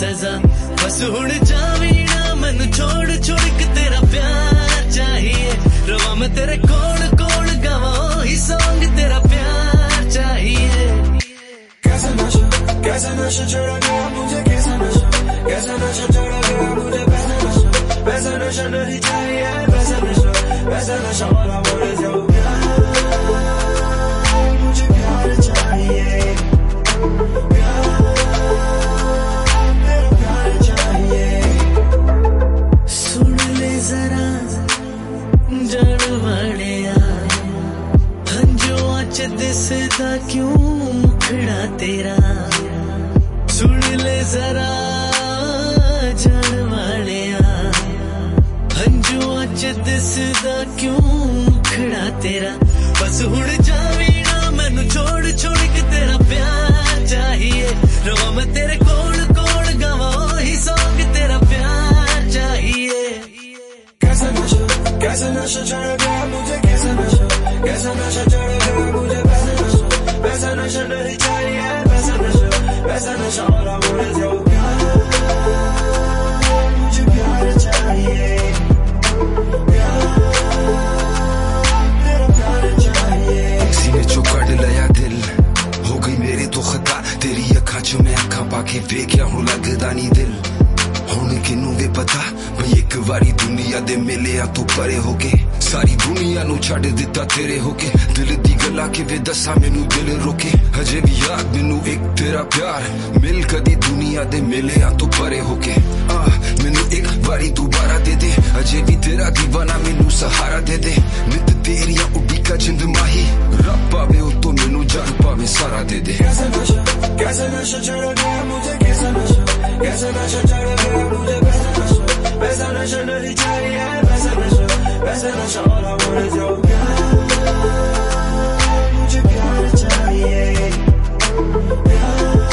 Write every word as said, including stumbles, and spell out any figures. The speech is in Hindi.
सजा। बस हुण जावी ना मैनू छोड़ छोड़ के तेरा प्यार चाहिए। रवा मैं तेरे कोल कोल गावा ही सॉन्ग तेरा प्यार चाहिए। कैसा नशा कैसा नशा चढ़ा गया मुझे, कैसा नशा कैसा नशा चढ़ा गया मुझे। पैसा नशा पैसा नशा नहीं चाहिए, पैसा नशा पैसा नशा वाला बोल जाओ। मुझे प्यार चाहिए, प्यार मेरा प्यार चाहिए। सुन ले जरा जान वालिया, हंजुआं च दिसदा क्यों मुखड़ा तेरा। सुन ले जरा जान वालिया, हंजुआं च दिसदा क्यों मुखड़ा तेरा। बस हुण जावी ना मैनू छोड़ छोड़ के तेरा प्यार चाहिए। रवा मैं तेरे कोल कोल गावा ही सॉन्ग तेरा प्यार चाहिए। कैसा नशा कैसा नशा चढ़ा गया मुझे, कैसा नशा कैसा नशा चढ़ा गया मुझे। पैसा नशा पैसा नशा नहीं चाहिए, पैसा नशा पैसा नशा वाला बोल जाओ। मुझे प्यार चाहिए, प्यार मेरा प्यार चाहिए। सीने चो कड़ लिया दिल, हो गई मेरे तो खता। तेरी अखां च मैं अखां पाके वेख्या हुण लगदा नी दिल। हुण किनू वे पता भई एक वारी दुनिया दे मिलिया तू परे होके। सारी दुनिया नू छड़ दिता तेरे होके। दिल दी गल्लां किवें दस्सां मैनू दिल रोके। हजे भी याद मैनू एक तेरा प्यार, मिल कदी दुनिया दे मिलिया तू परे होके। आ मैनू एक वारी दोबारा दे दे, अजे भी तेरा दीवाना मैनू सहारा दे दे। नित तेरिया उड़ीका जिंद माही, रब पावे ओ तो मैनू जान पावे सारा दे दे। कैसा नशा कैसा नशा चढ़ा गया मुझे, कैसा नशा कैसा नशा चढ़ा गया मुझे। पैसा नशा पैसा नशा नहीं चाहिए, पैसा नशा पैसा नशा वाला बोल जाओ। मुझे प्यार चाहिए, प्यार